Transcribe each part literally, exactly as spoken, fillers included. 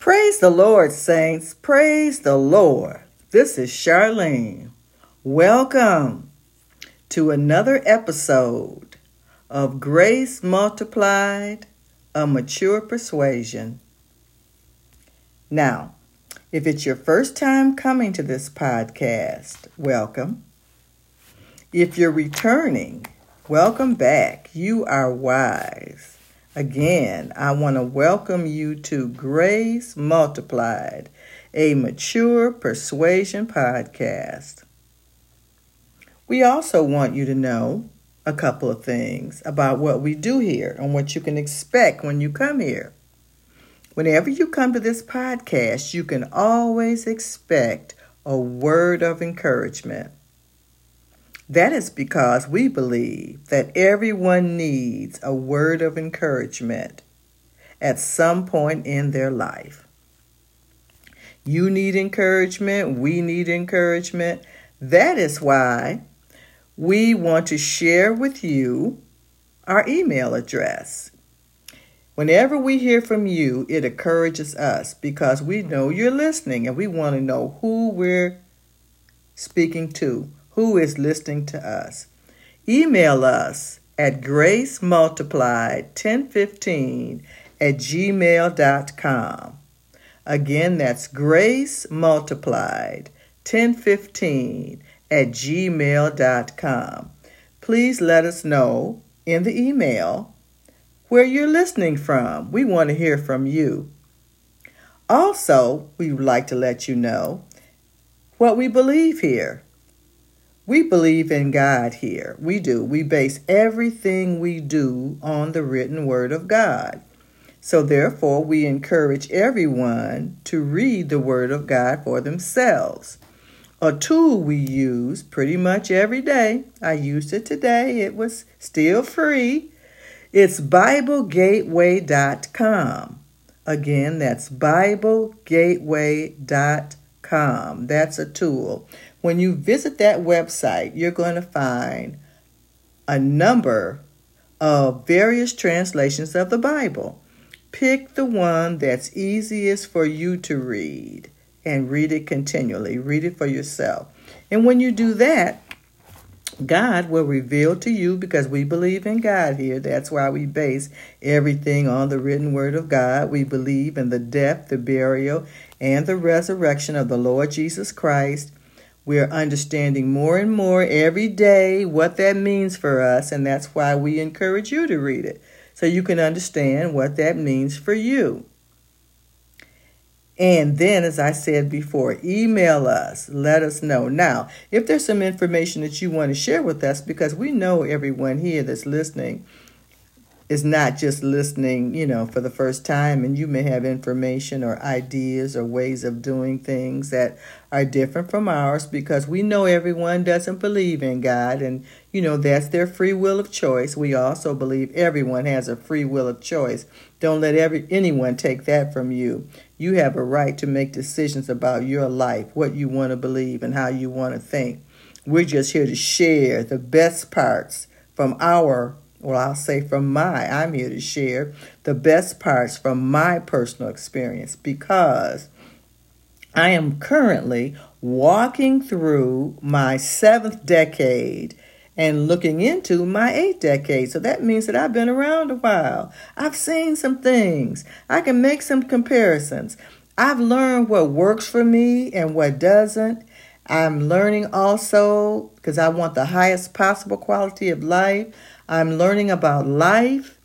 Praise the Lord, saints. Praise the Lord. This is Charlene. Welcome to another episode of Grace Multiplied, a Mature Persuasion. Now, if it's your first time coming to this podcast, welcome. If you're returning, welcome back. You are wise. Again, I want to welcome you to Grace Multiplied, a Mature Persuasion podcast. We also want you to know a couple of things about what we do here and what you can expect when you come here. Whenever you come to this podcast, you can always expect a word of encouragement. That is because we believe that everyone needs a word of encouragement at some point in their life. You need encouragement. We need encouragement. That is why we want to share with you our email address. Whenever we hear from you, it encourages us because we know you're listening and we want to know who we're speaking to. Who is listening to us? Email us at gracemultiplied ten fifteen at gmail dot com. Again, that's gracemultiplied ten fifteen at gmail dot com. Please let us know in the email where you're listening from. We want to hear from you. Also, we would like to let you know what we believe here. We believe in God here. We do. We base everything we do on the written word of God. So therefore, we encourage everyone to read the word of God for themselves. A tool we use pretty much every day. I used it today. It was still free. It's Bible Gateway dot com. Again, that's Bible Gateway dot com. That's a tool. When you visit that website, you're going to find a number of various translations of the Bible. Pick the one that's easiest for you to read and read it continually. Read it for yourself. And when you do that, God will reveal to you, because we believe in God here. That's why we base everything on the written word of God. We believe in the death, the burial, and the resurrection of the Lord Jesus Christ. We're understanding more and more every day what that means for us, and that's why we encourage you to read it, so you can understand what that means for you. And then, as I said before, email us. Let us know. Now, if there's some information that you want to share with us, because we know everyone here that's listening is not just listening, you know, for the first time, and you may have information or ideas or ways of doing things that are different from ours, because we know everyone doesn't believe in God, and, you know, that's their free will of choice. We also believe everyone has a free will of choice. Don't let every anyone take that from you. You have a right to make decisions about your life, what you want to believe and how you want to think. We're just here to share the best parts from our Well, I'll say from my, I'm here to share the best parts from my personal experience, because I am currently walking through my seventh decade and looking into my eighth decade. So that means that I've been around a while. I've seen some things. I can make some comparisons. I've learned what works for me and what doesn't. I'm learning also, because I want the highest possible quality of life. I'm learning about life,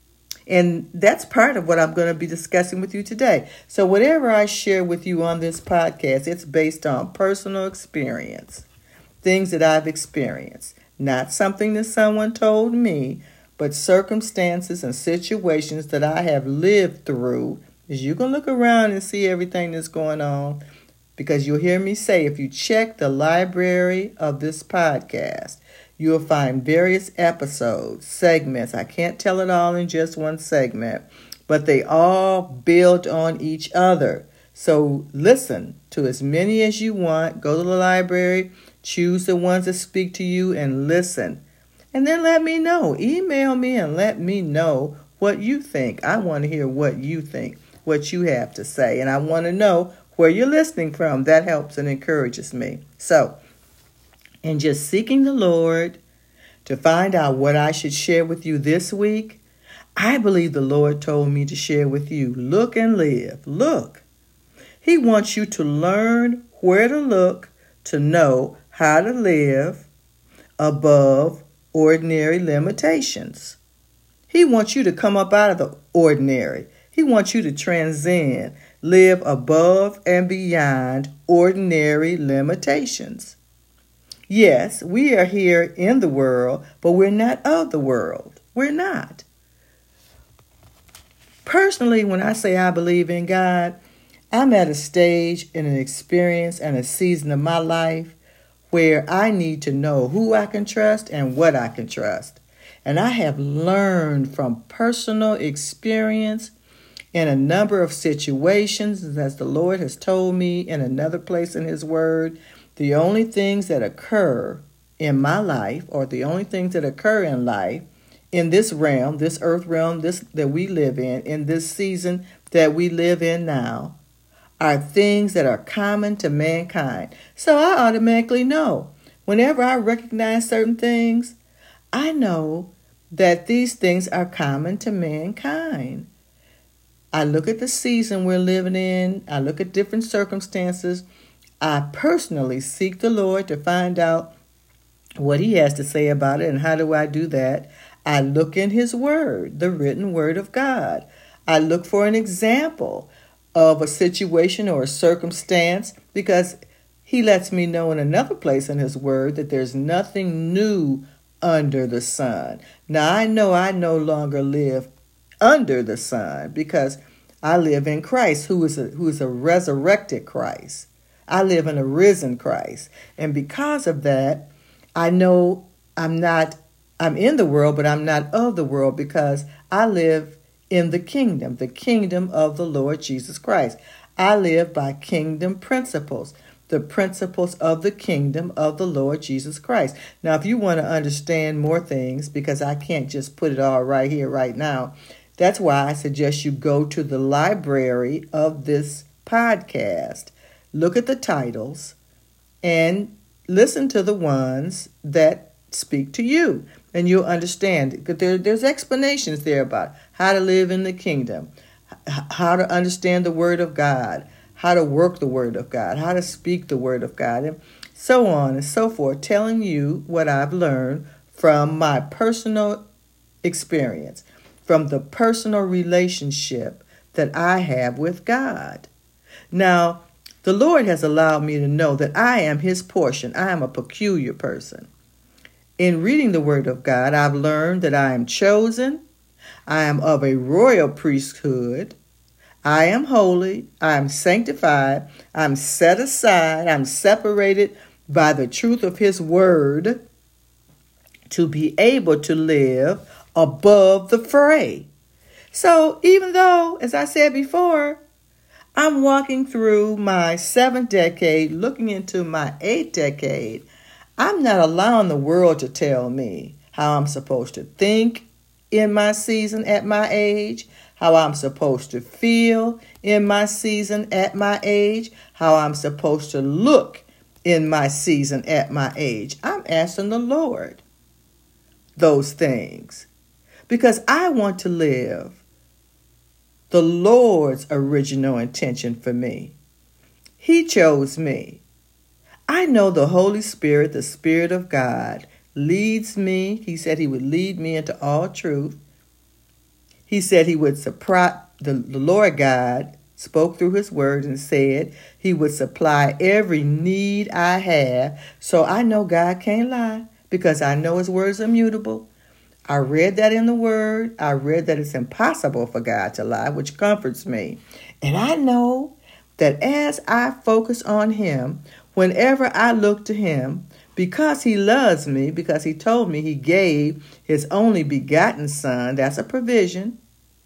and that's part of what I'm going to be discussing with you today. So whatever I share with you on this podcast, it's based on personal experience, things that I've experienced, not something that someone told me, but circumstances and situations that I have lived through. As you can look around and see everything that's going on, because you'll hear me say, if you check the library of this podcast, you'll find various episodes, segments. I can't tell it all in just one segment, but they all build on each other. So listen to as many as you want. Go to the library, choose the ones that speak to you, and listen. And then let me know. Email me and let me know what you think. I want to hear what you think. what you have to say. And I want to know where you're listening from. That helps and encourages me. So, in just seeking the Lord to find out what I should share with you this week, I believe the Lord told me to share with you, look and live. Look. He wants you to learn where to look to know how to live above ordinary limitations. He wants you to come up out of the ordinary. He wants you to transcend, live above and beyond ordinary limitations. Yes, we are here in the world, but we're not of the world. We're not. Personally, when I say I believe in God, I'm at a stage in an experience and a season of my life where I need to know who I can trust and what I can trust. And I have learned from personal experience in a number of situations, as the Lord has told me in another place in His Word, the only things that occur in my life, or the only things that occur in life, in this realm, this earth realm, this that we live in, in this season that we live in now, are things that are common to mankind. So I automatically know. Whenever I recognize certain things, I know that these things are common to mankind. I look at the season we're living in. I look at different circumstances. I personally seek the Lord to find out what He has to say about it. And how do I do that? I look in His Word, the written Word of God. I look for an example of a situation or a circumstance, because He lets me know in another place in His Word that there's nothing new under the sun. Now, I know I no longer live under the sun because I live in Christ, who is a, who is a resurrected Christ. I live in a risen Christ. And because of that, I know I'm not, I'm in the world, but I'm not of the world, because I live in the kingdom, the kingdom of the Lord Jesus Christ. I live by kingdom principles, the principles of the kingdom of the Lord Jesus Christ. Now, if you want to understand more things, because I can't just put it all right here, right now, that's why I suggest you go to the library of this podcast, look at the titles, and listen to the ones that speak to you. And you'll understand. There, there's explanations there about how to live in the kingdom, how to understand the Word of God, how to work the Word of God, how to speak the Word of God, and so on and so forth, telling you what I've learned from my personal experience, from the personal relationship that I have with God. Now, the Lord has allowed me to know that I am His portion. I am a peculiar person. In reading the Word of God, I've learned that I am chosen, I am of a royal priesthood, I am holy, I am sanctified, I'm set aside, I'm separated by the truth of His Word to be able to live above the fray. So even though, as I said before, I'm walking through my seventh decade, looking into my eighth decade, I'm not allowing the world to tell me how I'm supposed to think in my season at my age, how I'm supposed to feel in my season at my age, how I'm supposed to look in my season at my age. I'm asking the Lord those things because I want to live the Lord's original intention for me. He chose me. I know the Holy Spirit, the Spirit of God, leads me. He said He would lead me into all truth. He said He would supply, the, the Lord God spoke through His Word and said He would supply every need I have. So I know God can't lie because I know His words are immutable. I read that in the Word. I read that it's impossible for God to lie, which comforts me. And I know that as I focus on Him, whenever I look to Him, because He loves me, because He told me He gave His only begotten Son, that's a provision.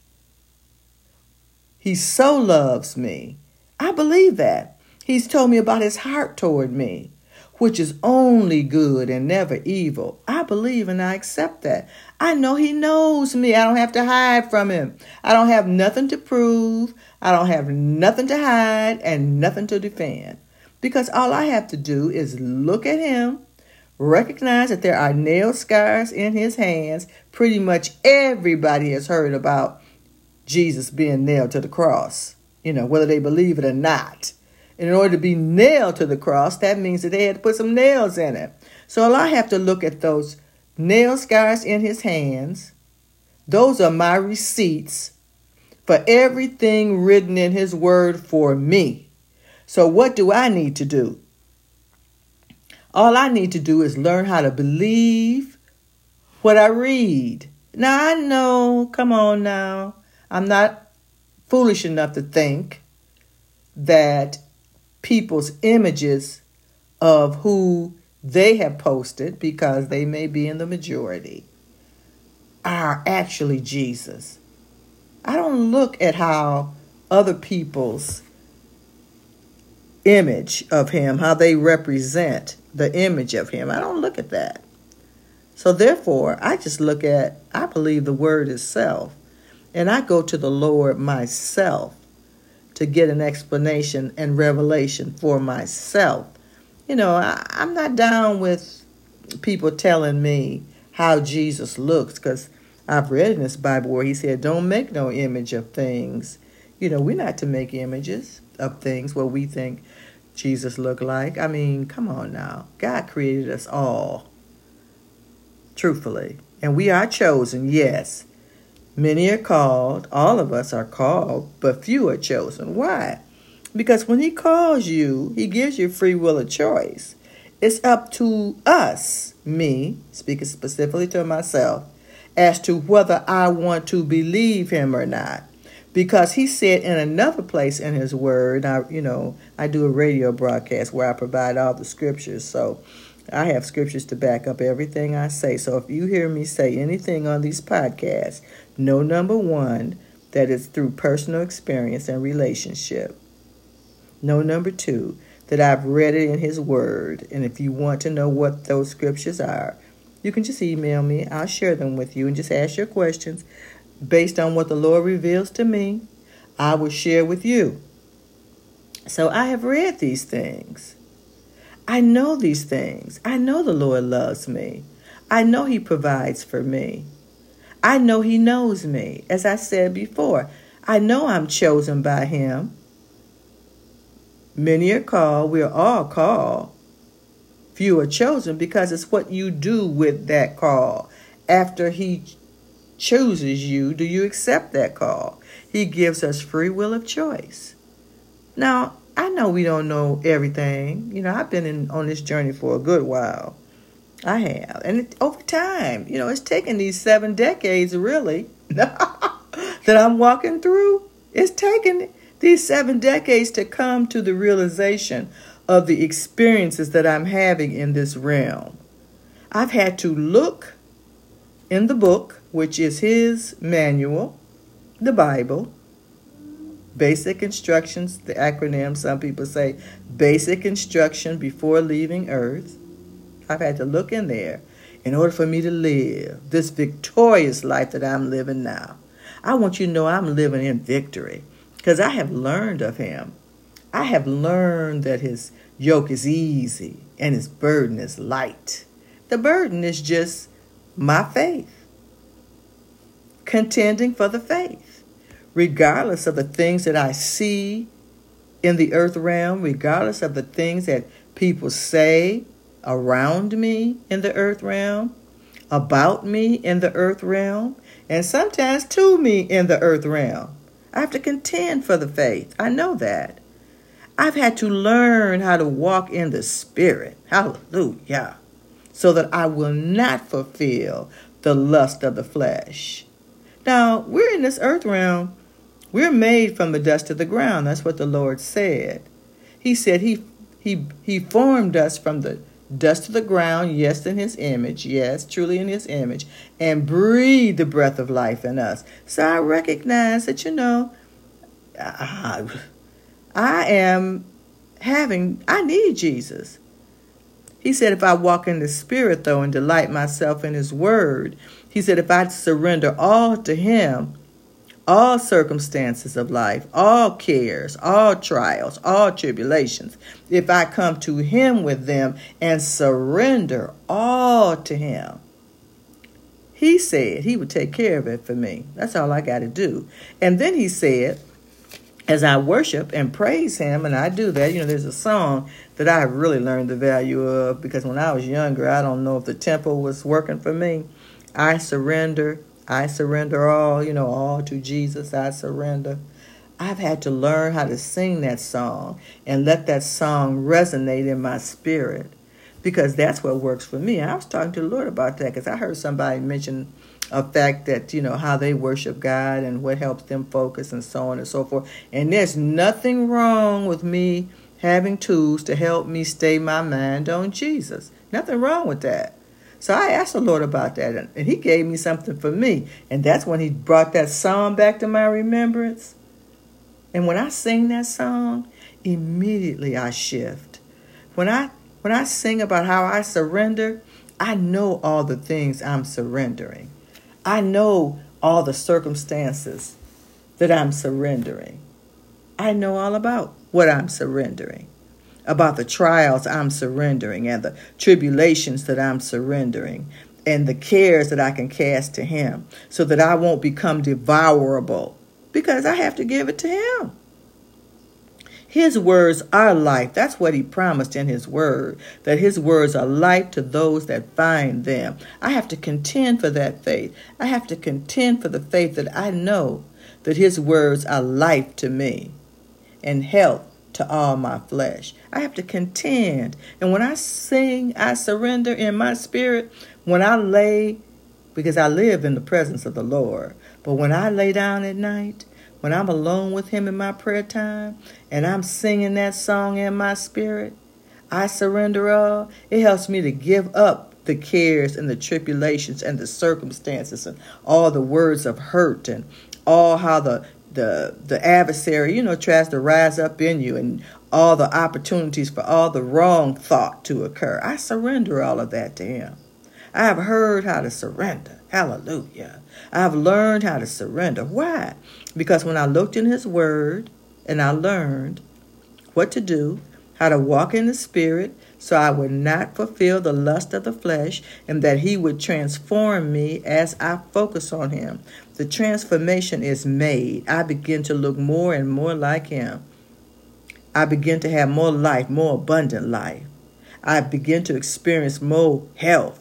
He so loves me. I believe that. He's told me about His heart toward me, which is only good and never evil. I believe and I accept that. I know he knows me. I don't have to hide from him. I don't have nothing to prove. I don't have nothing to hide and nothing to defend. Because all I have to do is look at him, recognize that there are nail scars in his hands. Pretty much everybody has heard about Jesus being nailed to the cross, you know, whether they believe it or not. And in order to be nailed to the cross, that means that they had to put some nails in it. So all I have to look at those nail scars in his hands. Those are my receipts for everything written in his word for me. So what do I need to do? All I need to do is learn how to believe what I read. Now, I know, come on now, I'm not foolish enough to think that people's images of who they have posted, because they may be in the majority, are actually Jesus. I don't look at how other people's image of him, how they represent the image of him. I don't look at that. So therefore, I just look at, I believe the word itself. And I go to the Lord myself to get an explanation and revelation for myself. You know, I, I'm not down with people telling me how Jesus looks, because I've read in this Bible where he said, don't make no image of things. You know, we're not to make images of things what we think Jesus looked like. I mean, come on now. God created us all, truthfully. And we are chosen, yes. Many are called. All of us are called, but few are chosen. Why? Because when he calls you, he gives you free will of choice. It's up to us, me, speaking specifically to myself, as to whether I want to believe him or not. Because he said in another place in his word, I, you know, I do a radio broadcast where I provide all the scriptures. So I have scriptures to back up everything I say. So if you hear me say anything on these podcasts, know, number one, that it's through personal experience and relationship. Know, number two, that I've read it in his word. And if you want to know what those scriptures are, you can just email me. I'll share them with you and just ask your questions. Based on what the Lord reveals to me, I will share with you. So I have read these things. I know these things. I know the Lord loves me. I know he provides for me. I know he knows me. As I said before, I know I'm chosen by him. Many are called. We are all called. Few are chosen, because it's what you do with that call. After he chooses you, do you accept that call? He gives us free will of choice. Now, I know we don't know everything. You know, I've been in, on this journey for a good while. I have. And it, over time, you know, it's taken these seven decades, really, that I'm walking through. It's taken these seven decades to come to the realization of the experiences that I'm having in this realm. I've had to look in the book, which is his manual, the Bible, basic instructions, the acronym, some people say basic instruction before leaving earth. I've had to look in there in order for me to live this victorious life that I'm living now. I want you to know I'm living in victory because I have learned of him. I have learned that his yoke is easy and his burden is light. The burden is just my faith, contending for the faith, regardless of the things that I see in the earth realm, regardless of the things that people say around me in the earth realm, about me in the earth realm, and sometimes to me in the earth realm. I have to contend for the faith. I know that. I've had to learn how to walk in the Spirit. Hallelujah. So that I will not fulfill the lust of the flesh. Now, we're in this earth realm. We're made from the dust of the ground. That's what the Lord said. He said he he he formed us from the dust of the ground, yes, in his image, yes, truly in his image, and breathed the breath of life in us. So I recognize that, you know, I, I am having, I need Jesus. He said, if I walk in the Spirit, though, and delight myself in his word, he said, if I surrender all to him, all circumstances of life, all cares, all trials, all tribulations, if I come to him with them and surrender all to him, he said he would take care of it for me. That's all I got to do. And then he said, as I worship and praise him, and I do that, you know, there's a song that I really learned the value of, because when I was younger, I don't know if the tempo was working for me. I surrender, I surrender all, you know, all to Jesus, I surrender. I've had to learn how to sing that song and let that song resonate in my spirit, because that's what works for me. I was talking to the Lord about that, because I heard somebody mention a fact that, you know, how they worship God and what helps them focus and so on and so forth. And there's nothing wrong with me having tools to help me stay my mind on Jesus. Nothing wrong with that. So I asked the Lord about that, and he gave me something for me. And that's when he brought that song back to my remembrance. And when I sing that song, immediately I shift. When I when I sing about how I surrender, I know all the things I'm surrendering. I know all the circumstances that I'm surrendering. I know all about what I'm surrendering, about the trials I'm surrendering and the tribulations that I'm surrendering and the cares that I can cast to him so that I won't become devourable, because I have to give it to him. His words are life. That's what he promised in his word, that his words are life to those that find them. I have to contend for that faith. I have to contend for the faith that I know that his words are life to me and health to all my flesh. I have to contend. And when I sing, I surrender in my spirit. When I lay, because I live in the presence of the Lord, but when I lay down at night, when I'm alone with him in my prayer time and I'm singing that song in my spirit, I surrender all. It helps me to give up the cares and the tribulations and the circumstances and all the words of hurt and all how the the the adversary, you know, tries to rise up in you and all the opportunities for all the wrong thought to occur. I surrender all of that to him. I have heard how to surrender. Hallelujah. I've learned how to surrender. Why? Because when I looked in his word and I learned what to do, how to walk in the spirit so I would not fulfill the lust of the flesh, and that he would transform me as I focus on him. The transformation is made. I begin to look more and more like him. I begin to have more life, more abundant life. I begin to experience more health.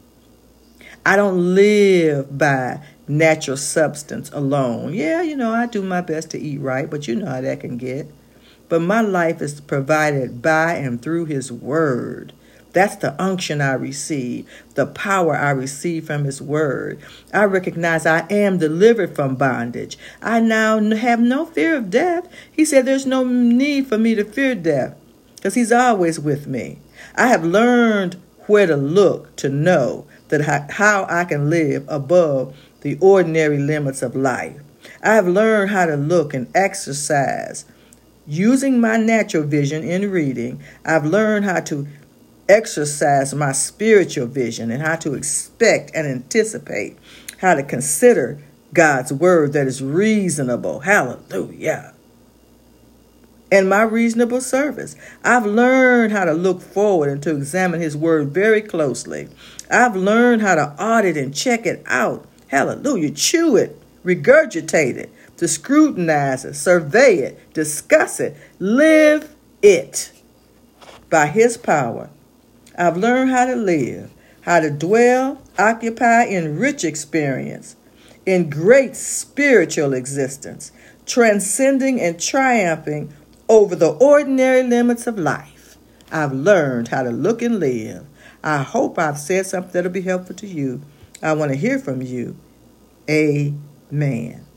I don't live by natural substance alone. Yeah, you know, I do my best to eat right, but you know how that can get. But my life is provided by and through his word. That's the unction I receive, the power I receive from his word. I recognize I am delivered from bondage. I now have no fear of death. He said there's no need for me to fear death because he's always with me. I have learned where to look to know that how I can live above the ordinary limits of life. I have learned how to look and exercise. Using my natural vision in reading, I've learned how to exercise my spiritual vision and how to expect and anticipate, how to consider God's word that is reasonable. Hallelujah. And my reasonable service. I've learned how to look forward and to examine his word very closely. I've learned how to audit and check it out. Hallelujah. Chew it, regurgitate it, to scrutinize it, survey it, discuss it, live it by his power. I've learned how to live, how to dwell, occupy in rich experience, in great spiritual existence, transcending and triumphing over the ordinary limits of life. I've learned how to look and live. I hope I've said something that'll be helpful to you. I want to hear from you. Amen.